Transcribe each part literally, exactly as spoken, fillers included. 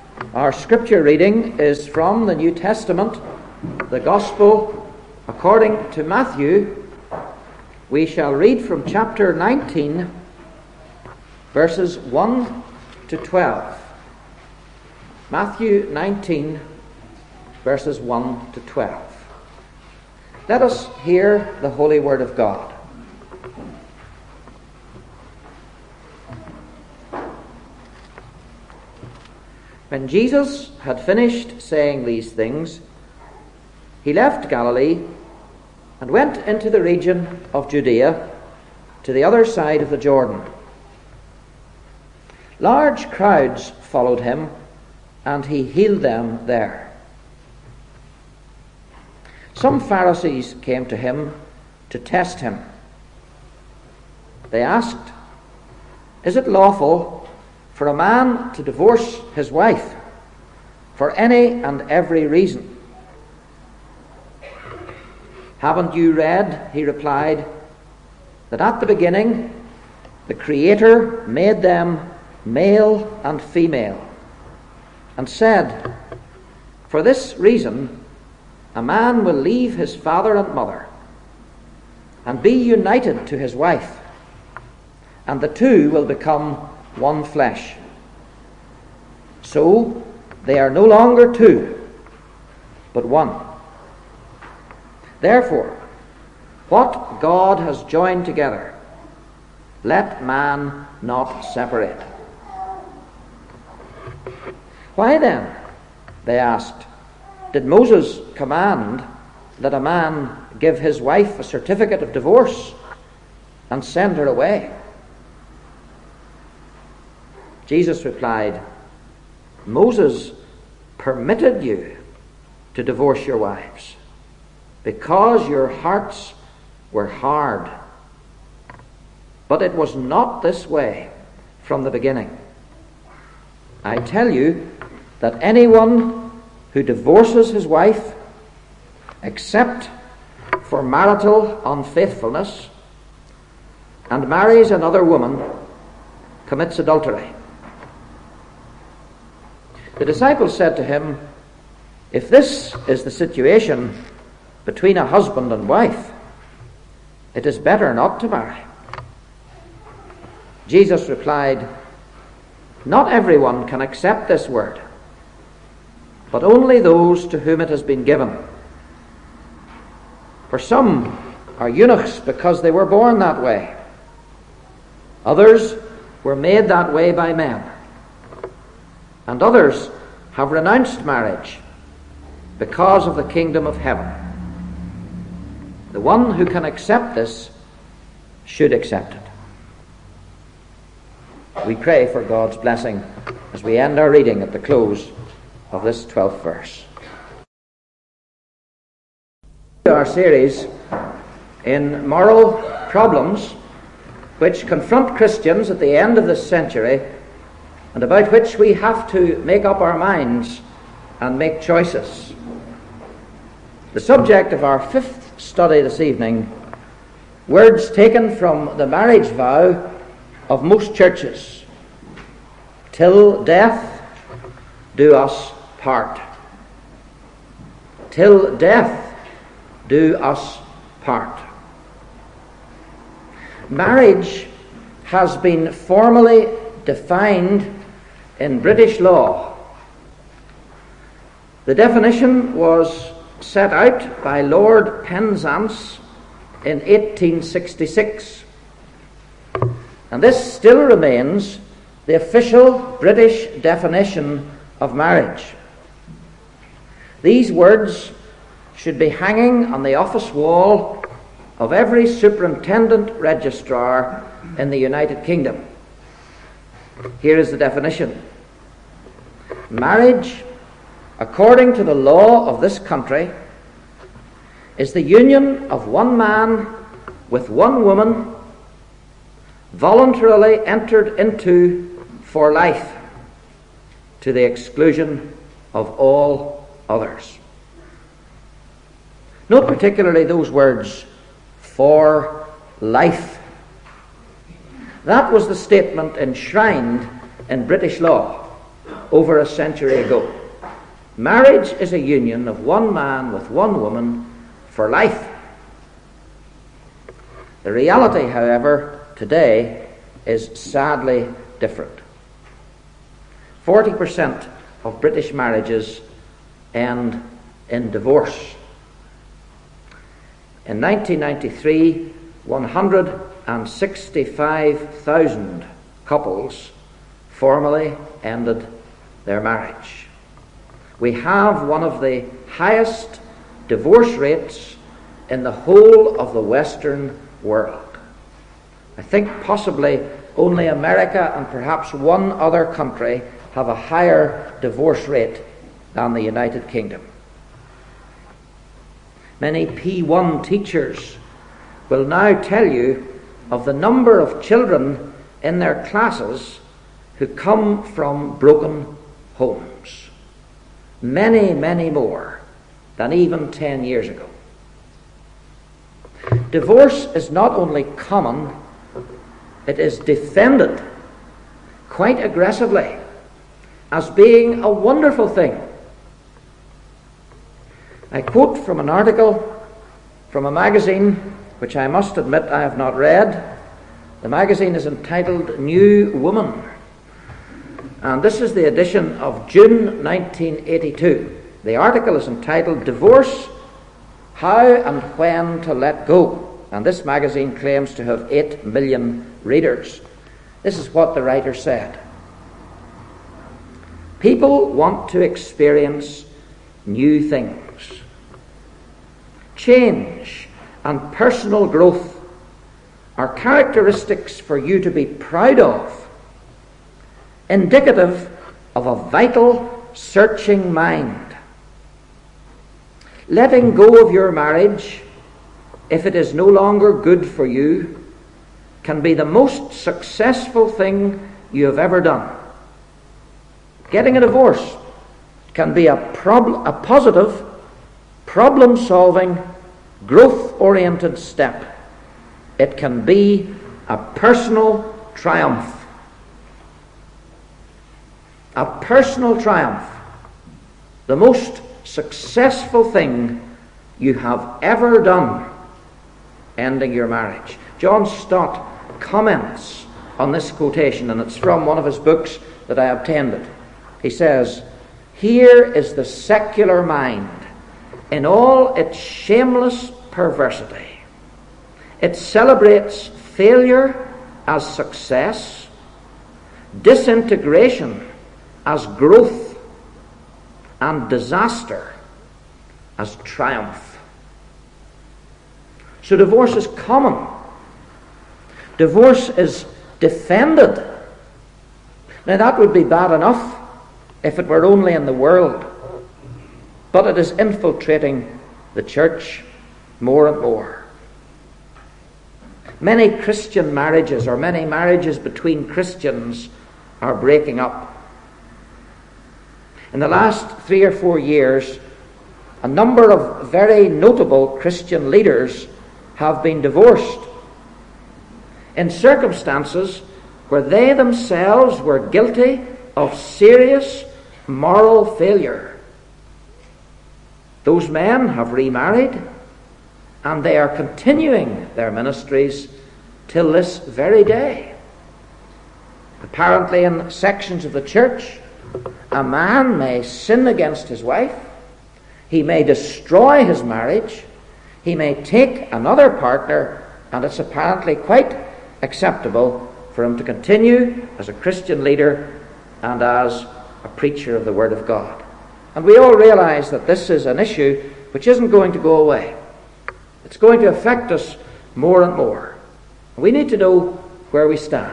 Our scripture reading is from the New Testament, the Gospel according to Matthew. We shall read from chapter nineteen, verses one to twelve. Matthew nineteen, verses one to twelve. Let us hear the holy word of God. When Jesus had finished saying these things, he left Galilee and went into the region of Judea to the other side of the Jordan. Large crowds followed him, and he healed them there. Some Pharisees came to him to test him. They asked, "Is it lawful for a man to divorce his wife for any and every reason?" "Haven't you read," he replied, "that at the beginning the Creator made them male and female, and said, 'For this reason a man will leave his father and mother and be united to his wife, and the two will become one flesh. So they are no longer two, but one. Therefore, what God has joined together, let man not separate.'" "Why then," they asked, "did Moses command that a man give his wife a certificate of divorce and send her away?" Jesus replied, "Moses permitted you to divorce your wives because your hearts were hard. But it was not this way from the beginning. I tell you that anyone who divorces his wife, except for marital unfaithfulness, and marries another woman, commits adultery." The disciples said to him, "If this is the situation between a husband and wife, it is better not to marry." Jesus replied, "Not everyone can accept this word, but only those to whom it has been given. For some are eunuchs because they were born that way. Others were made that way by men. And others have renounced marriage because of the kingdom of heaven. The one who can accept this should accept it." We pray for God's blessing as we end our reading at the close of this twelfth verse. Our series in moral problems which confront Christians at the end of this century, and about which we have to make up our minds and make choices. The subject of our fifth study this evening, words taken from the marriage vow of most churches: "Till death do us part." Till death do us part. Marriage has been formally defined in British law. The definition was set out by Lord Penzance in eighteen sixty-six, and this still remains the official British definition of marriage. These words should be hanging on the office wall of every superintendent registrar in the United Kingdom. Here is the definition: "Marriage, according to the law of this country, is the union of one man with one woman, voluntarily entered into for life, to the exclusion of all others." Note particularly those words, "for life." That was the statement enshrined in British law. over a century ago. Marriage is a union of one man with one woman for life. The reality, however, today is sadly different. forty percent of British marriages end in divorce. In nineteen ninety-three, one hundred sixty-five thousand couples formally ended their marriage. We have one of the highest divorce rates in the whole of the Western world. I think possibly only America and perhaps one other country have a higher divorce rate than the United Kingdom. Many P one teachers will now tell you of the number of children in their classes who come from broken homes. Many, many more than even ten years ago. Divorce is not only common, it is defended quite aggressively as being a wonderful thing. I quote from an article from a magazine which I must admit I have not read. The magazine is entitled New Woman, and this is the edition of June nineteen eighty-two. The article is entitled Divorce, How and When to Let Go, and this magazine claims to have eight million readers. This is what the writer said. People want to experience new things. Change and personal growth are characteristics for you to be proud of, indicative of a vital, searching mind. Letting go of your marriage, if it is no longer good for you, can be the most successful thing you have ever done. Getting a divorce can be a, prob- a positive, problem-solving, growth-oriented step. It can be a personal triumph. A personal triumph. The most successful thing you have ever done, ending your marriage. John Stott comments on this quotation, and it's from one of his books that I obtained it. He says, "Here is the secular mind in all its shameless perversity. It celebrates failure as success, disintegration as growth, and disaster as triumph." So divorce is common. Divorce is defended. Now that would be bad enough if it were only in the world, but it is infiltrating the church more and more. Many Christian marriages, or many marriages between Christians, are breaking up. In the last three or four years, a number of very notable Christian leaders have been divorced in circumstances where they themselves were guilty of serious moral failure. Those men have remarried, and they are continuing their ministries till this very day. Apparently, in sections of the church, a man may sin against his wife, he may destroy his marriage, he may take another partner, and it's apparently quite acceptable for him to continue as a Christian leader and as a preacher of the Word of God. And we all realize that this is an issue which isn't going to go away. It's going to affect us more and more. We need to know where we stand.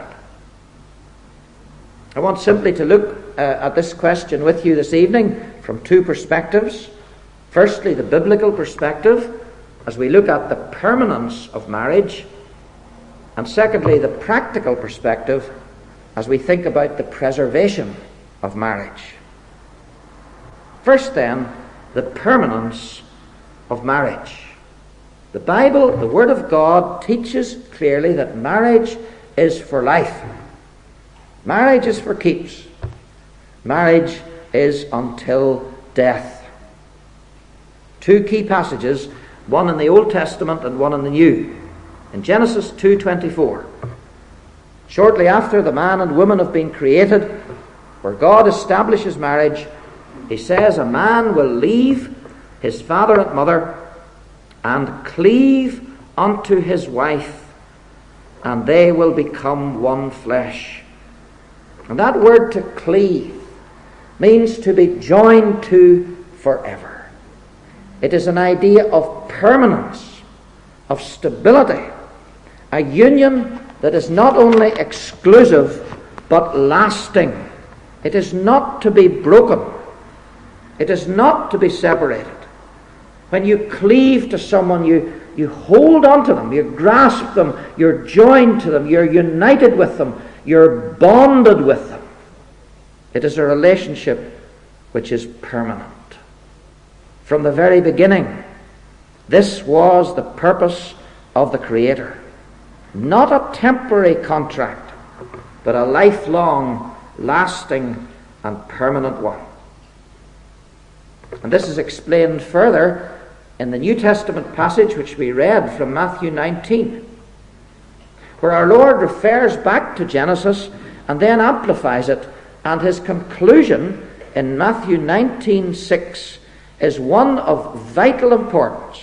I want simply to look uh, at this question with you this evening from two perspectives. Firstly, the biblical perspective, as we look at the permanence of marriage. And secondly, the practical perspective, as we think about the preservation of marriage. First then, the permanence of marriage. The Bible, the Word of God, teaches clearly that marriage is for life. Marriage is for keeps. Marriage is until death. Two key passages, one in the Old Testament and one in the New. In Genesis two twenty-four, shortly after the man and woman have been created, where God establishes marriage, he says, a man will leave his father and mother and cleave unto his wife, and they will become one flesh. And that word to cleave means to be joined to forever. It is an idea of permanence, of stability, a union that is not only exclusive but lasting. It is not to be broken. It is not to be separated. When you cleave to someone, you, you hold on to them, you grasp them, you're joined to them, you're united with them, you're bonded with them. It is a relationship which is permanent. From the very beginning, this was the purpose of the Creator. Not a temporary contract, but a lifelong, lasting, and permanent one. And this is explained further in the New Testament passage which we read from Matthew nineteen, where our Lord refers back to Genesis and then amplifies it, and his conclusion in Matthew nineteen six is one of vital importance.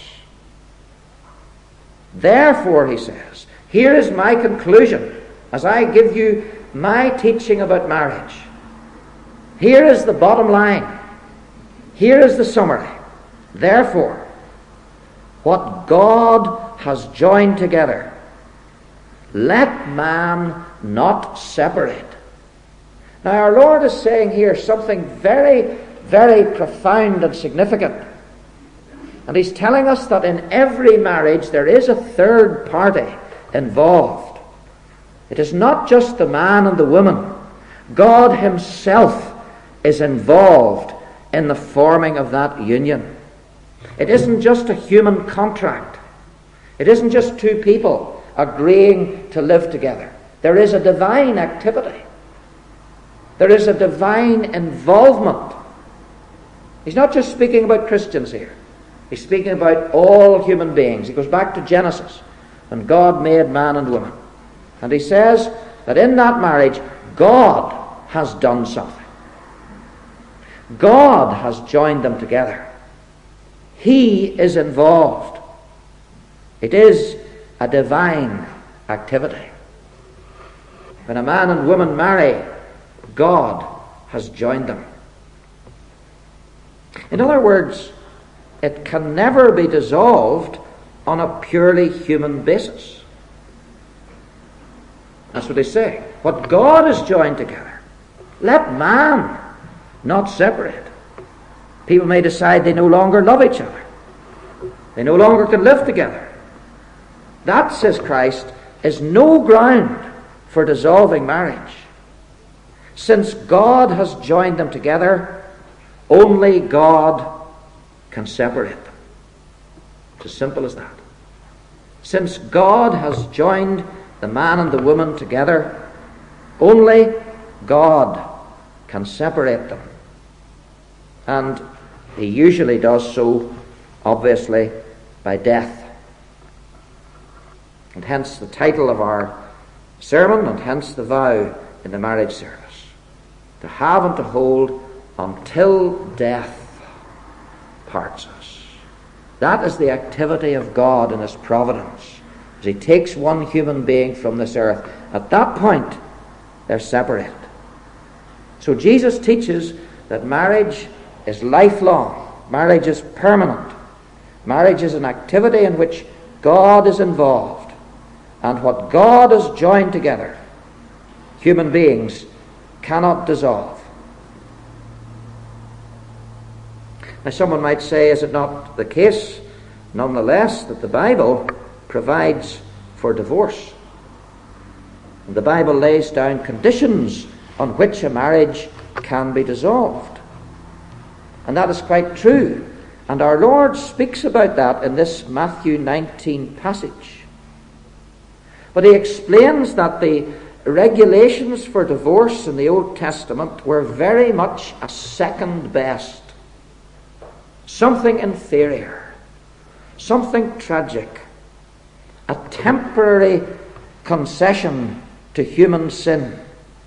Therefore, he says, here is my conclusion as I give you my teaching about marriage. Here is the bottom line. Here is the summary. Therefore, what God has joined together, let man not separate. Now, our Lord is saying here something very, very profound and significant. And he's telling us that in every marriage there is a third party involved. It is not just the man and the woman. God himself is involved in the forming of that union. It isn't just a human contract. It isn't just two people agreeing to live together. There is a divine activity. There is a divine involvement. He's not just speaking about Christians here. He's speaking about all human beings. He goes back to Genesis, when God made man and woman. And he says that in that marriage, God has done something. God has joined them together. He is involved. It is a divine activity. When a man and woman marry, God has joined them. In other words, it can never be dissolved on a purely human basis. That's what they say. What God has joined together, let man not separate. People may decide they no longer love each other. They no longer can live together. That, says Christ, is no ground for dissolving marriage. Since God has joined them together, only God can separate them. It's as simple as that. Since God has joined the man and the woman together, only God can separate them. And he usually does so, obviously, by death. And hence the title of our sermon, and hence the vow in the marriage service. To have and to hold until death parts us. That is the activity of God in his providence. As he takes one human being from this earth, at that point, they're separated. So Jesus teaches that marriage is lifelong. Marriage is permanent. Marriage is an activity in which God is involved. And what God has joined together, human beings cannot dissolve. Now, someone might say, is it not the case, nonetheless, that the Bible provides for divorce? And the Bible lays down conditions on which a marriage can be dissolved. And that is quite true. And our Lord speaks about that in this Matthew nineteen passage. But he explains that the regulations for divorce in the Old Testament were very much a second best, something inferior, something tragic, a temporary concession to human sin.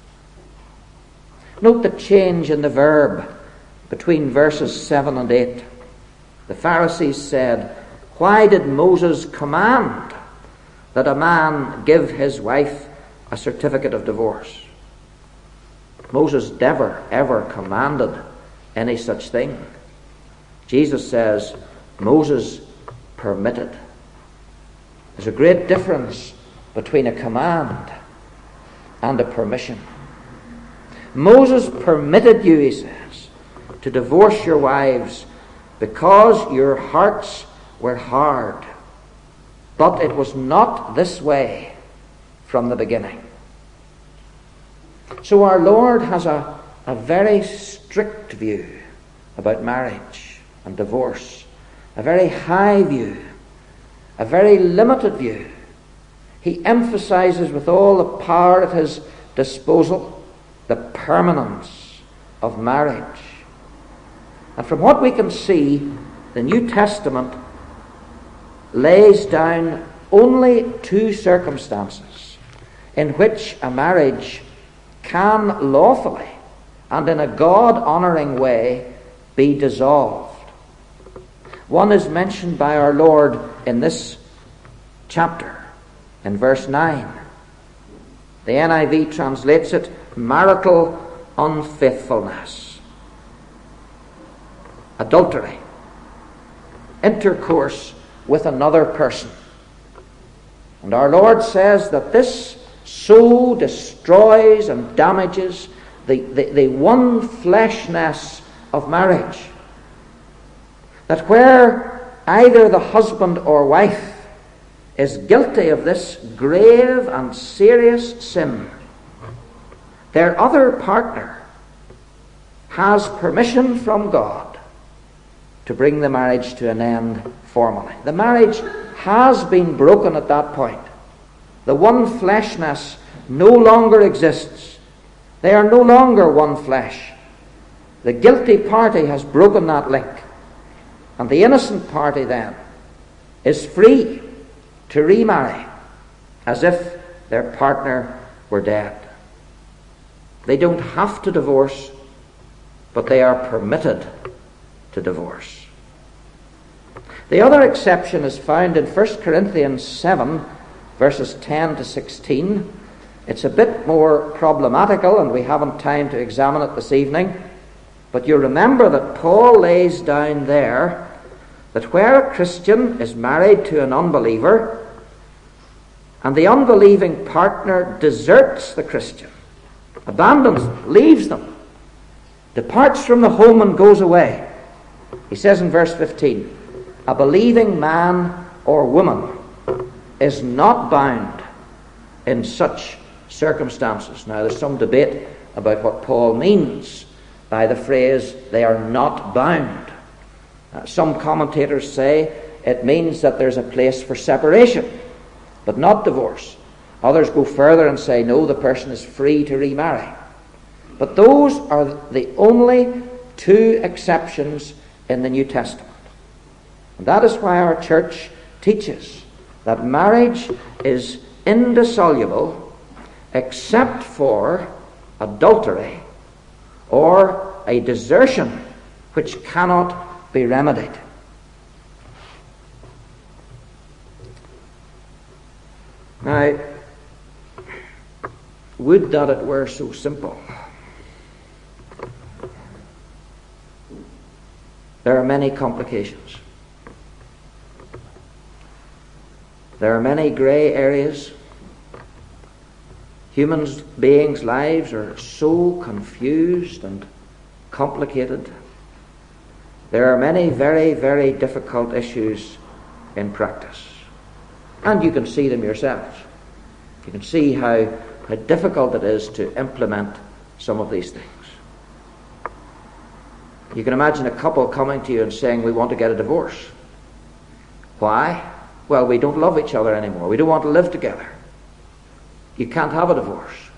Note the change in the verb between verses seven and eight. The Pharisees said, "Why did Moses command that a man give his wife a certificate of divorce?" Moses never, ever commanded any such thing. Jesus says, Moses permitted. There's a great difference between a command and a permission. Moses permitted you, he says, to divorce your wives because your hearts were hard. But it was not this way from the beginning. So our Lord has a, a very strict view about marriage and divorce, a very high view, a very limited view. He emphasizes with all the power at his disposal the permanence of marriage. And from what we can see, the New Testament lays down only two circumstances in which a marriage can lawfully and in a God-honouring way be dissolved. One is mentioned by our Lord in this chapter, in verse nine. The N I V translates it, marital unfaithfulness, adultery, intercourse with another person. And our Lord says that this so destroys and damages the, the, the one fleshness of marriage, that where either the husband or wife is guilty of this grave and serious sin, their other partner has permission from God to bring the marriage to an end formally. The marriage has been broken at that point. The one fleshness no longer exists. They are no longer one flesh. The guilty party has broken that link. And the innocent party then is free to remarry as if their partner were dead. They don't have to divorce, but they are permitted to divorce. The other exception is found in First Corinthians seven, verses ten to sixteen. It's a bit more problematical, and we haven't time to examine it this evening. But you remember that Paul lays down there that where a Christian is married to an unbeliever, and the unbelieving partner deserts the Christian, abandons them, leaves them, departs from the home and goes away, he says in verse fifteen, a believing man or woman is not bound in such circumstances. Now there's some debate about what Paul means by the phrase, they are not bound. Uh, some commentators say it means that there's a place for separation, but not divorce. Others go further and say, no, the person is free to remarry. But those are the only two exceptions in the New Testament. And that is why our church teaches that marriage is indissoluble except for adultery or a desertion which cannot be remedied. Now, would that it were so simple. There are many complications. There are many grey areas. Human beings' lives are so confused and complicated. There are many very, very difficult issues in practice. And you can see them yourselves. You can see how, how difficult it is to implement some of these things. You can imagine a couple coming to you and saying, we want to get a divorce. Why? Well, we don't love each other anymore. We don't want to live together. You can't have a divorce.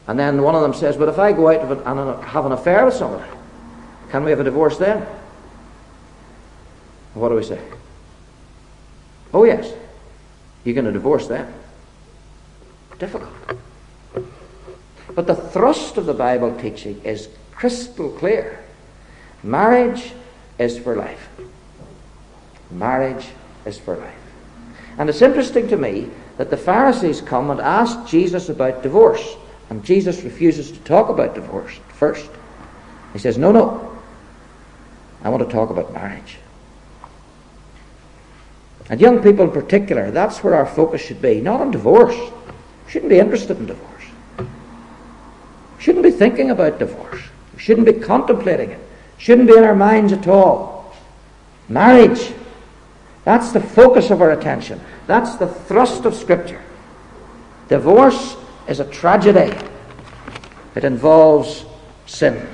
And then one of them says, but if I go out and have an affair with somebody, can we have a divorce then? What do we say? Oh yes, you can have a divorce then. Difficult. But the thrust of the Bible teaching is crystal clear. Marriage is for life. Marriage is for life. And it's interesting to me that the Pharisees come and ask Jesus about divorce. And Jesus refuses to talk about divorce first. He says, no, no. I want to talk about marriage. And young people in particular, that's where our focus should be. Not on divorce. We shouldn't be interested in divorce. We shouldn't be thinking about divorce. We shouldn't be contemplating it. It shouldn't be in our minds at all. Marriage. That's the focus of our attention. That's the thrust of Scripture. Divorce is a tragedy. It involves sin.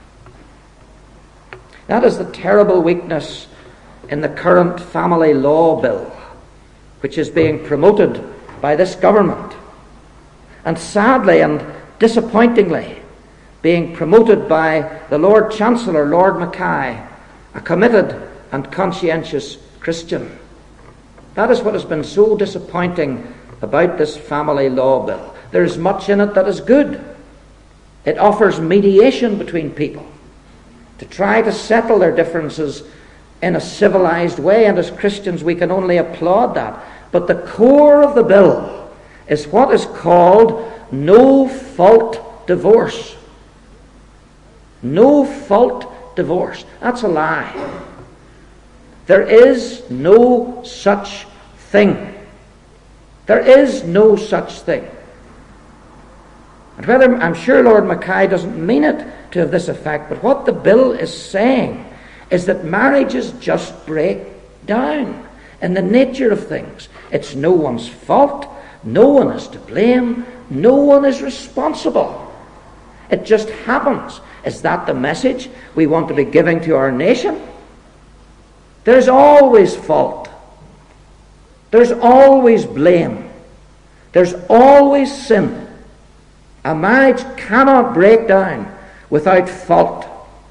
That is the terrible weakness in the current family law bill, which is being promoted by this government, and sadly and disappointingly being promoted by the Lord Chancellor, Lord Mackay, a committed and conscientious Christian. That is what has been so disappointing about this family law bill. There is much in it that is good. It offers mediation between people to try to settle their differences in a civilized way, and as Christians we can only applaud that. But the core of the bill is what is called no-fault divorce. No-fault divorce. That's a lie. There is no such thing. There is no such thing. And whether, I'm sure Lord Mackay doesn't mean it to have this effect, but what the bill is saying is that marriages just break down in the nature of things. It's no one's fault. No one is to blame. No one is responsible. It just happens. Is that the message we want to be giving to our nation? There's always fault. There's always blame. There's always sin. A marriage cannot break down without fault.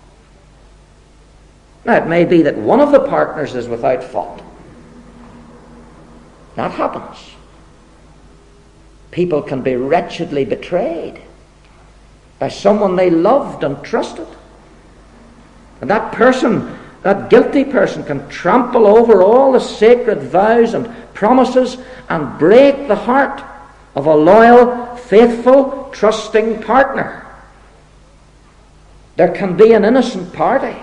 Now, it may be that one of the partners is without fault. That happens. People can be wretchedly betrayed by someone they loved and trusted. And that person, that guilty person, can trample over all the sacred vows and promises and break the heart of a loyal, faithful, trusting partner. There can be an innocent party,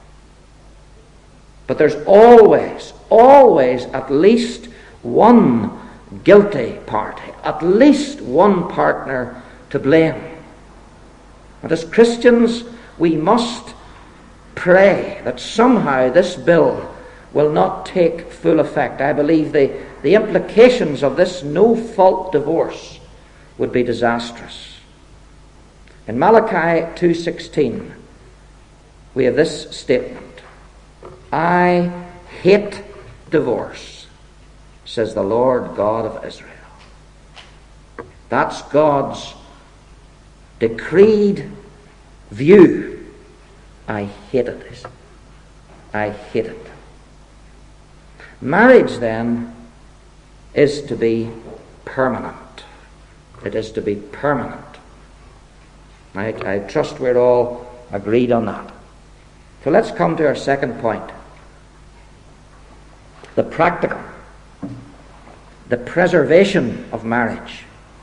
but there's always, always at least one guilty party, at least one partner to blame. And as Christians, we must pray that somehow this bill will not take full effect. I believe the, the implications of this no-fault divorce would be disastrous. In Malachi two sixteen, we have this statement: I hate divorce, says the Lord God of Israel. That's God's decreed view. I hate it. I hate it. Marriage, then, is to be permanent. It is to be permanent. I, I trust we're all agreed on that. So let's come to our second point. The practical. The preservation of marriage.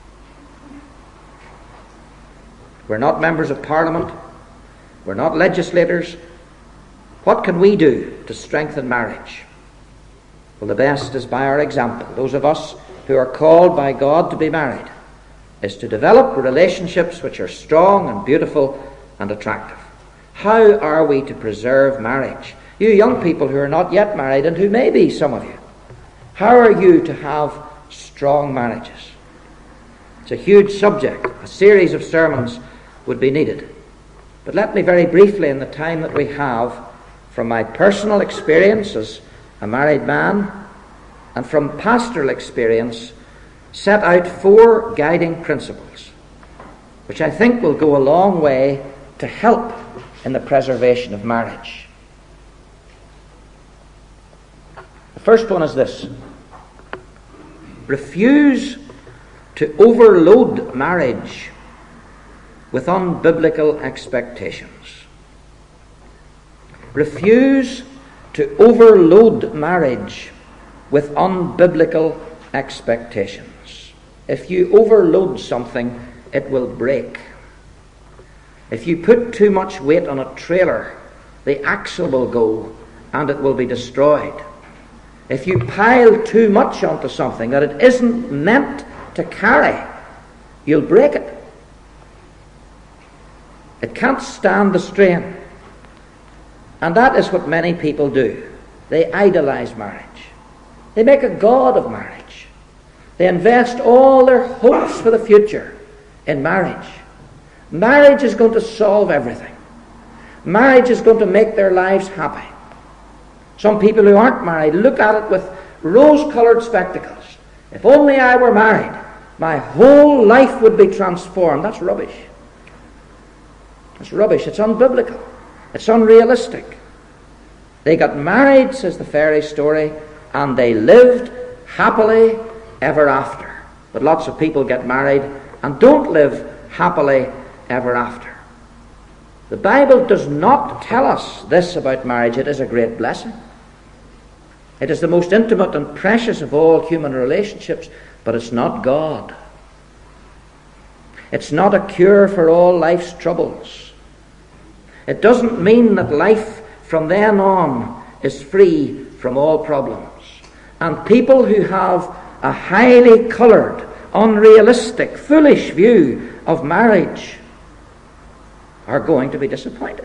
We're not members of Parliament. We're not legislators. What can we do to strengthen marriage? Well, the best is by our example. Those of us who are called by God to be married is to develop relationships which are strong and beautiful and attractive. How are we to preserve marriage? You young people who are not yet married, and who may be some of you, how are you to have strong marriages? It's a huge subject. A series of sermons would be needed. But let me very briefly, in the time that we have, from my personal experience as a married man and from pastoral experience, set out four guiding principles which I think will go a long way to help in the preservation of marriage. The first one is this: refuse to overload marriage with unbiblical expectations. Refuse to overload marriage with unbiblical expectations. If you overload something, it will break. If you put too much weight on a trailer, the axle will go and it will be destroyed. If you pile too much onto something that it isn't meant to carry, you'll break it. It can't stand the strain. And that is what many people do. They idolize marriage. They make a god of marriage. They invest all their hopes for the future in marriage. Marriage is going to solve everything. Marriage is going to make their lives happy. Some people who aren't married look at it with rose-colored spectacles. If only I were married, my whole life would be transformed. That's rubbish. It's rubbish. It's unbiblical. It's unrealistic. They got married, says the fairy story, and they lived happily ever after. But lots of people get married and don't live happily ever after. The Bible does not tell us this about marriage. It is a great blessing. It is the most intimate and precious of all human relationships, but it's not God. It's not a cure for all life's troubles. It doesn't mean that life from then on is free from all problems. And people who have a highly coloured, unrealistic, foolish view of marriage are going to be disappointed.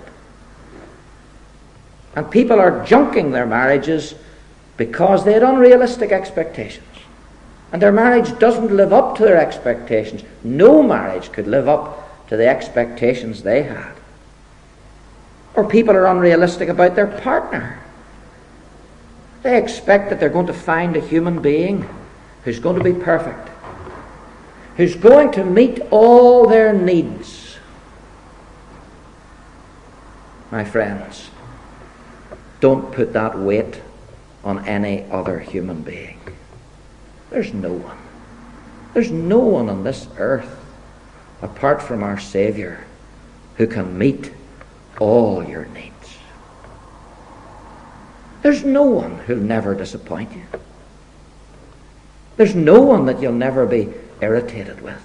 And people are junking their marriages because they had unrealistic expectations. And their marriage doesn't live up to their expectations. No marriage could live up to the expectations they had. Or people are unrealistic about their partner. They expect that they're going to find a human being who's going to be perfect, who's going to meet all their needs. My friends, don't put that weight on any other human being. There's no one. There's no one on this earth apart from our Savior who can meet all your needs. There's no one who'll never disappoint you. There's no one that you'll never be irritated with.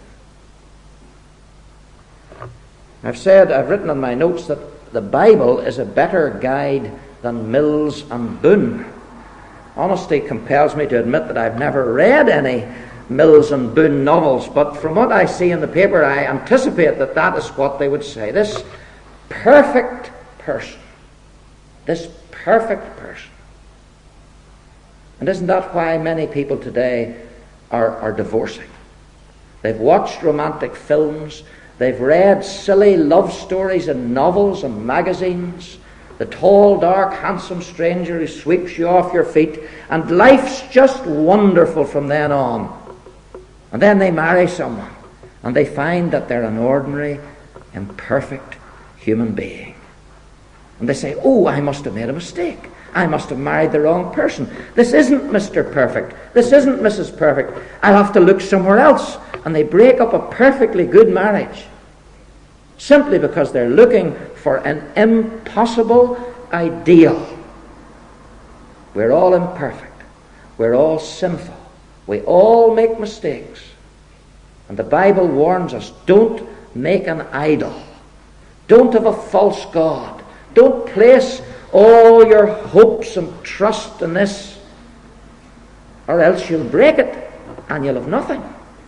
I've said, I've written in my notes that the Bible is a better guide than Mills and Boon. Honesty compels me to admit that I've never read any Mills and Boon novels, but from what I see in the paper, I anticipate that that is what they would say. This perfect person. This perfect person. And isn't that why many people today are, are divorcing? They've watched romantic films. They've read silly love stories in novels and magazines. The tall, dark, handsome stranger who sweeps you off your feet. And life's just wonderful from then on. And then they marry someone. And they find that they're an ordinary, imperfect human being. And they say, oh, I must have made a mistake. I must have married the wrong person. This isn't Mister Perfect. This isn't Missus Perfect. I'll have to look somewhere else. And they break up a perfectly good marriage simply because they're looking for an impossible ideal. We're all imperfect. We're all sinful. We all make mistakes. And the Bible warns us, don't make an idol. Don't have a false god. Don't place all your hopes and trust in this, or else you'll break it and you'll have nothing.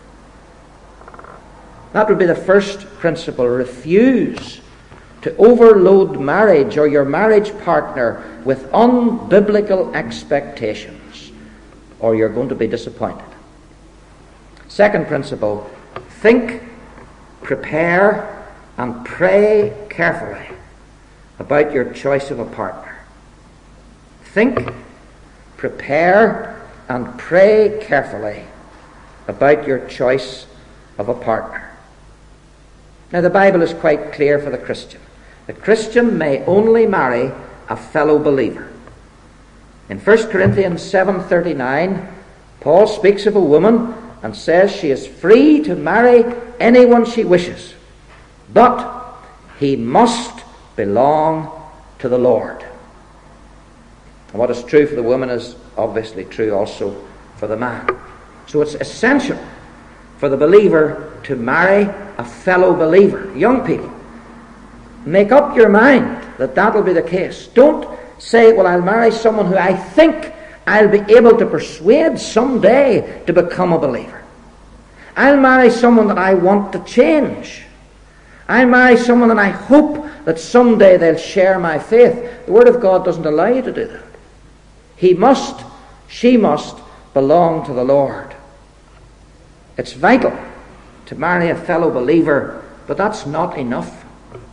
That would be the first principle. Refuse to overload marriage or your marriage partner with unbiblical expectations, or you're going to be disappointed. Second principle, think, prepare, and pray carefully about your choice of a partner. Think, prepare, and pray carefully about your choice of a partner. Now the Bible is quite clear for the Christian. The Christian may only marry a fellow believer. In First Corinthians seven thirty-nine, Paul speaks of a woman and says she is free to marry anyone she wishes, but he must belong to the Lord. And what is true for the woman is obviously true also for the man. So it's essential for the believer to marry a fellow believer. Young people, make up your mind that that will be the case. Don't say, well, I'll marry someone who I think I'll be able to persuade someday to become a believer. I'll marry someone that I want to change. I'll marry someone that I hope that someday they'll share my faith. The Word of God doesn't allow you to do that. He must, she must belong to the Lord. It's vital to marry a fellow believer, but that's not enough.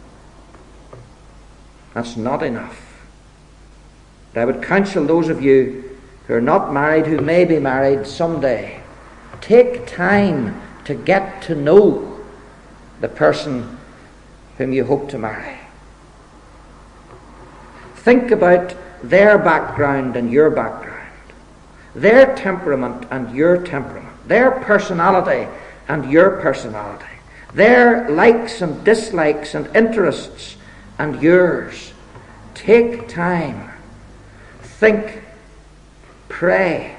That's not enough. But I would counsel those of you who are not married, who may be married someday, take time to get to know the person whom you hope to marry. Think about their background and your background, their temperament and your temperament, their personality and your personality, their likes and dislikes and interests and yours. Take time, think, pray,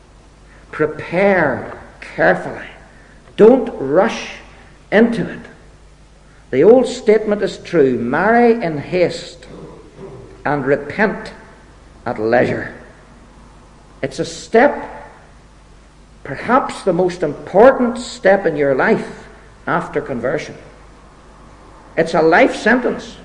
prepare carefully. Don't rush into it. The old statement is true: marry in haste and repent at leisure. It's a step, perhaps the most important step in your life after conversion. It's a life sentence,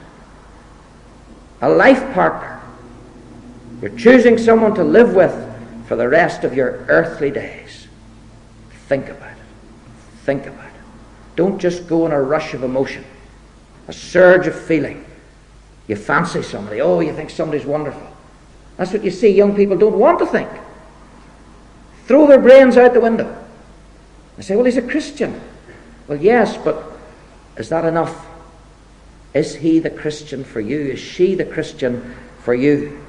a life partner. You're choosing someone to live with for the rest of your earthly days. Think about it. Think about it. Don't just go in a rush of emotion, a surge of feeling. You fancy somebody. Oh, you think somebody's wonderful. That's what you see young people don't want to think. Throw their brains out the window. They say, well, he's a Christian. Well, yes, but is that enough? Is he the Christian for you? Is she the Christian for you?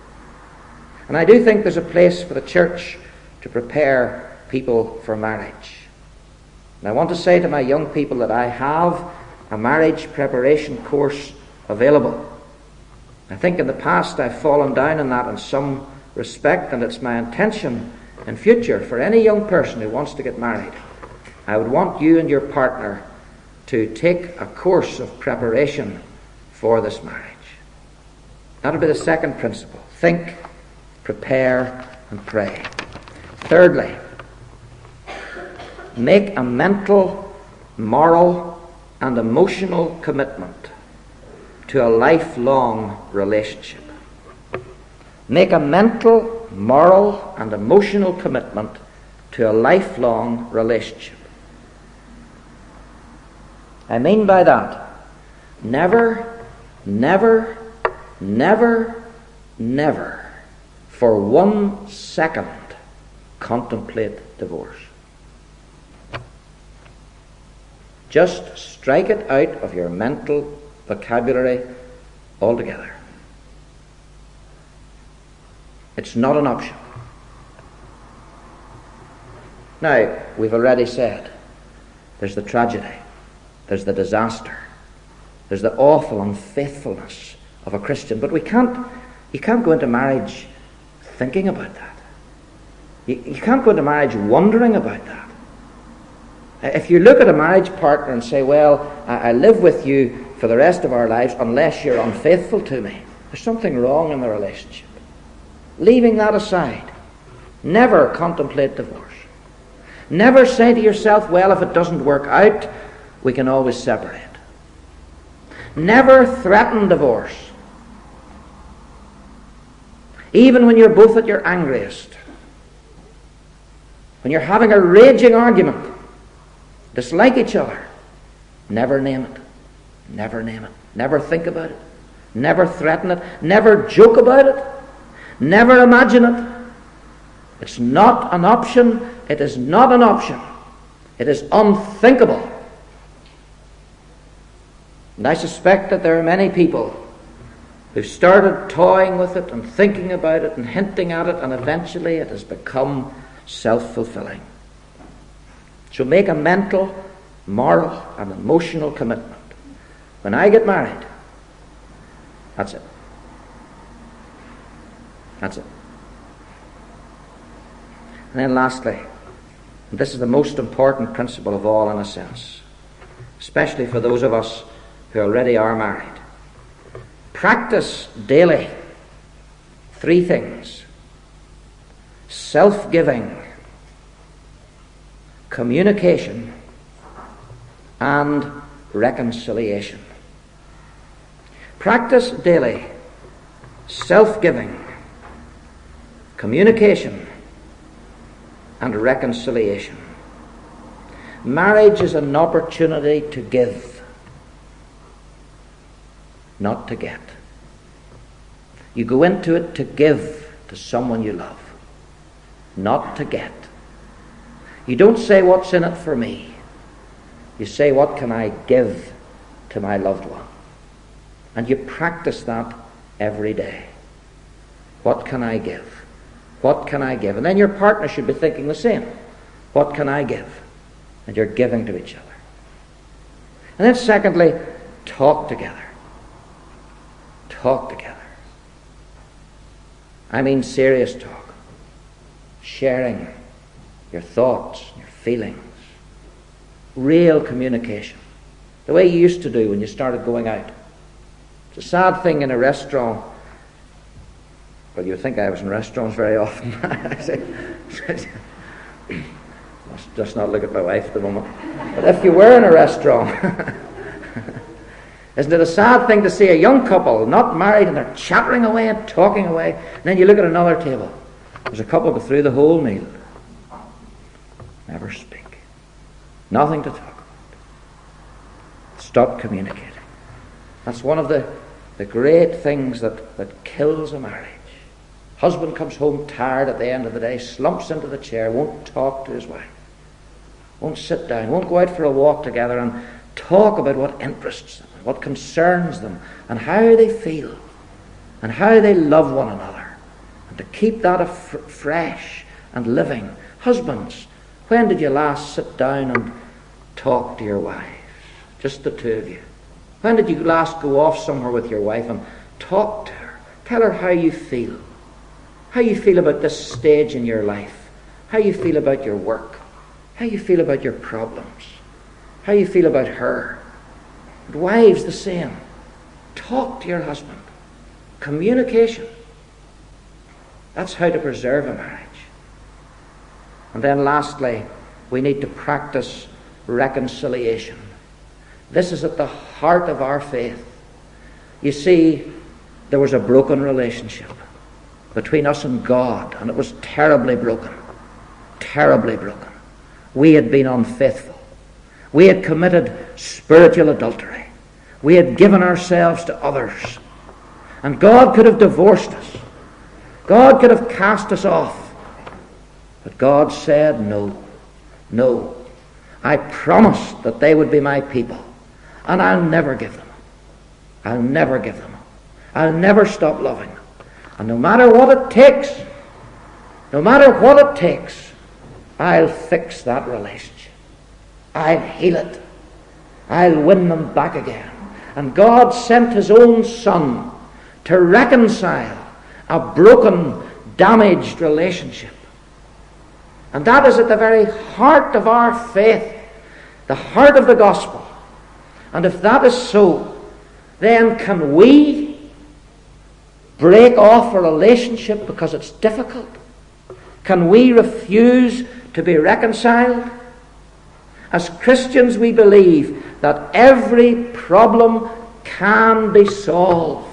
And I do think there's a place for the church to prepare people for marriage. And I want to say to my young people that I have a marriage preparation course available. I think in the past I've fallen down in that in some respect, and it's my intention in future for any young person who wants to get married, I would want you and your partner to take a course of preparation for this marriage. That'll be the second principle. Think, prepare, and pray. Thirdly, make a mental, moral, and emotional commitment to a lifelong relationship. Make a mental, moral, and emotional commitment to a lifelong relationship. I mean by that, never, never, never, never, for one second, contemplate divorce. Just strike it out of your mental vocabulary altogether. It's not an option. Now, we've already said there's the tragedy, there's the disaster, there's the awful unfaithfulness of a Christian, but we can't, you can't go into marriage thinking about that. You, you can't go into marriage wondering about that. If you look at a marriage partner and say, well, I, I live with you for the rest of our lives unless you're unfaithful to me, there's something wrong in the relationship. Leaving that aside, never contemplate divorce. Never say to yourself, well, if it doesn't work out, we can always separate. Never threaten divorce. Even when you're both at your angriest, when you're having a raging argument, dislike each other, never name it. Never name it. Never think about it. Never threaten it. Never joke about it. Never imagine it. It's not an option. It is not an option. It is unthinkable. And I suspect that there are many people who've started toying with it and thinking about it and hinting at it, and eventually it has become self-fulfilling. So make a mental, moral, and emotional commitment. When I get married, that's it. That's it. And then lastly, and this is the most important principle of all in a sense, especially for those of us who already are married. Practice daily three things: self-giving, communication, and reconciliation. Practice daily self-giving, communication, and reconciliation. Marriage is an opportunity to give, not to get. You go into it to give to someone you love, not to get. You don't say, what's in it for me? You say, what can I give to my loved one? And you practice that every day. What can I give? What can I give? And then your partner should be thinking the same. What can I give? And you're giving to each other. And then secondly, talk together. Talk together. I mean serious talk. Sharing your thoughts, your feelings. Real communication. The way you used to do when you started going out. It's a sad thing in a restaurant. Well, you think I was in restaurants very often. I say, must just not look at my wife at the moment. But if you were in a restaurant, isn't it a sad thing to see a young couple, not married, and they're chattering away and talking away, and then you look at another table. There's a couple go through the whole meal. Never speak. Nothing to talk about. Stop communicating. That's one of the, the great things that, that kills a marriage. Husband comes home tired at the end of the day, slumps into the chair, won't talk to his wife, won't sit down, won't go out for a walk together and talk about what interests them, what concerns them, and how they feel, and how they love one another, and to keep that af- fresh and living. Husbands, when did you last sit down and talk to your wives? Just the two of you. When did you last go off somewhere with your wife and talk to her? Tell her how you feel. How you feel about this stage in your life. How you feel about your work. How you feel about your problems. How you feel about her. And wives, the same. Talk to your husband. Communication. That's how to preserve a marriage. And then lastly, we need to practice reconciliation. This is at the heart of our faith. You see, there was a broken relationship between us and God, and it was terribly broken. Terribly broken. We had been unfaithful. We had committed spiritual adultery. We had given ourselves to others. And God could have divorced us. God could have cast us off. But God said, no, no. I promised that they would be my people. And I'll never give them up. I'll never give them up. I'll never stop loving them. And no matter what it takes, no matter what it takes, I'll fix that relationship. I'll heal it. I'll win them back again. And God sent His own Son to reconcile a broken, damaged relationship. And that is at the very heart of our faith, the heart of the gospel. And if that is so, then can we break off a relationship because it's difficult? Can we refuse to be reconciled? As Christians, we believe that every problem can be solved.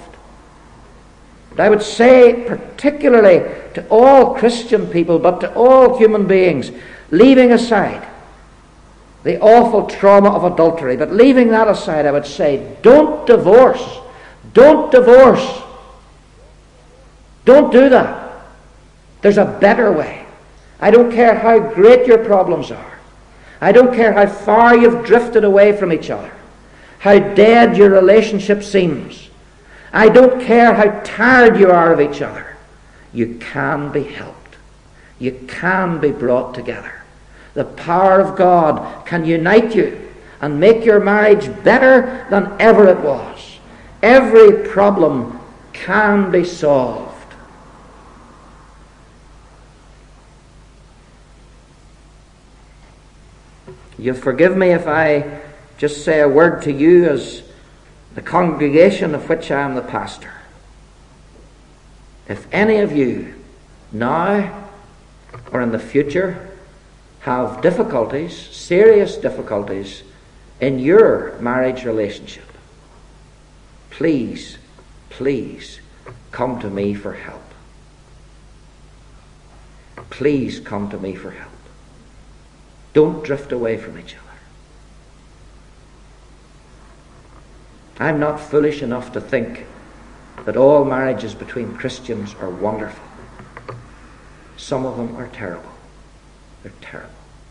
But I would say, particularly to all Christian people, but to all human beings, leaving aside the awful trauma of adultery, but leaving that aside, I would say, don't divorce. Don't divorce. Don't do that. There's a better way. I don't care how great your problems are. I don't care how far you've drifted away from each other. how dead your relationship seems. I don't care how tired you are of each other. You can be helped. You can be brought together. The power of God can unite you and make your marriage better than ever it was. Every problem can be solved. You'll forgive me if I just say a word to you as the congregation of which I am the pastor. If any of you now or in the future have difficulties, serious difficulties in your marriage relationship, please, please come to me for help. Please come to me for help. Don't drift away from each other. I'm not foolish enough to think that all marriages between Christians are wonderful. Some of them are terrible. They're terrible.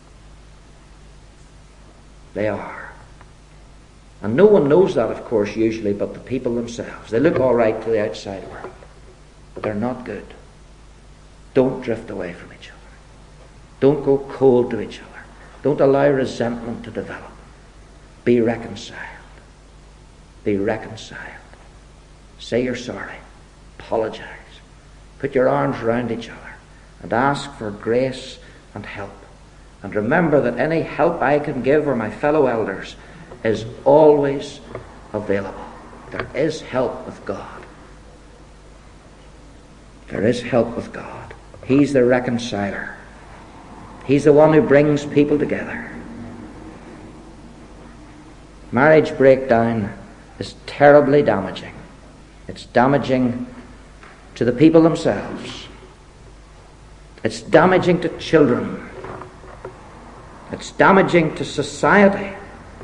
They are. And no one knows that, of course, usually, but the people themselves. They look all right to the outside world, but they're not good. Don't drift away from each other. Don't go cold to each other. Don't allow resentment to develop. Be reconciled. Be reconciled. Say you're sorry. Apologize. Put your arms around each other and ask for grace and help. And remember that any help I can give or my fellow elders is always available. There is help with God. There is help with God. He's the reconciler. He's the one who brings people together. Marriage breakdown is terribly damaging. It's damaging to the people themselves. It's damaging to children. It's damaging to society.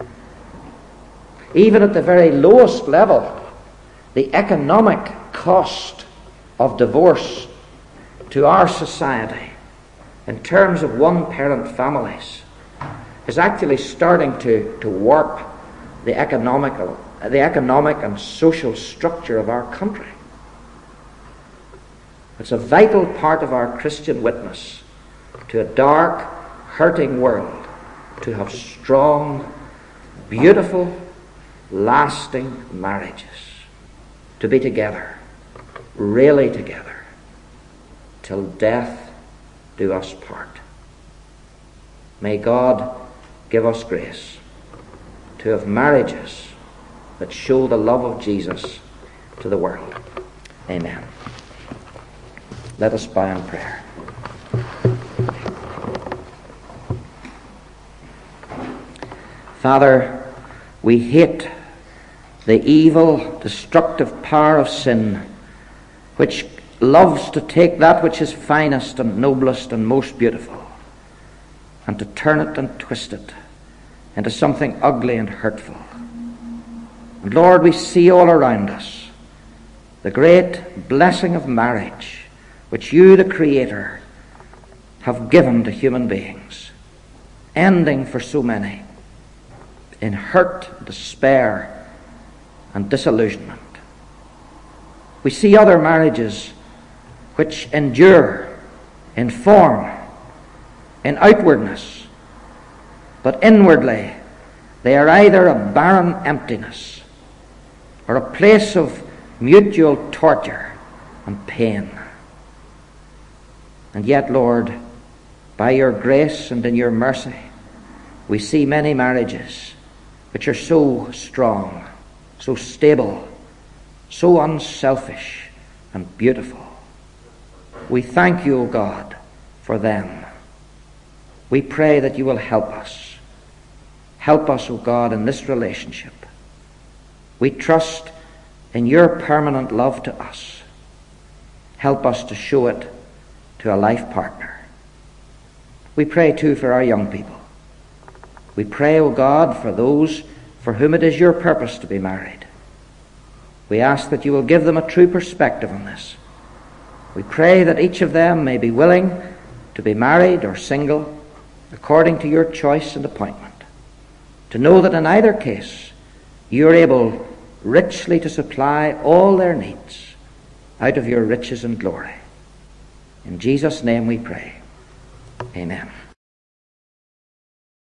Even at the very lowest level, the economic cost of divorce to our society in terms of one-parent families is actually starting to, to warp the economical, the economic and social structure of our country. It's a vital part of our Christian witness to a dark, hurting world to have strong, beautiful, lasting marriages, to be together, really together, till death do us part. May God give us grace to have marriages that show the love of Jesus to the world. Amen. Let us bow in prayer. Father, we hate the evil, destructive power of sin, which loves to take that which is finest and noblest and most beautiful and to turn it and twist it into something ugly and hurtful. And Lord, we see all around us the great blessing of marriage which you, the Creator, have given to human beings, ending for so many in hurt, despair, and disillusionment. We see other marriages which endure in form, in outwardness, but inwardly they are either a barren emptiness or a place of mutual torture and pain. And yet, Lord, by your grace and in your mercy, we see many marriages which are so strong, so stable, so unselfish and beautiful. We thank you, O God, for them. We pray that you will help us. Help us, O God, in this relationship. We trust in your permanent love to us. Help us to show it to a life partner. We pray too for our young people. We pray, O God, for those for whom it is your purpose to be married. We ask that you will give them a true perspective on this. We pray that each of them may be willing to be married or single according to your choice and appointment, to know that in either case you are able richly to supply all their needs out of your riches and glory. In Jesus' name we pray. Amen.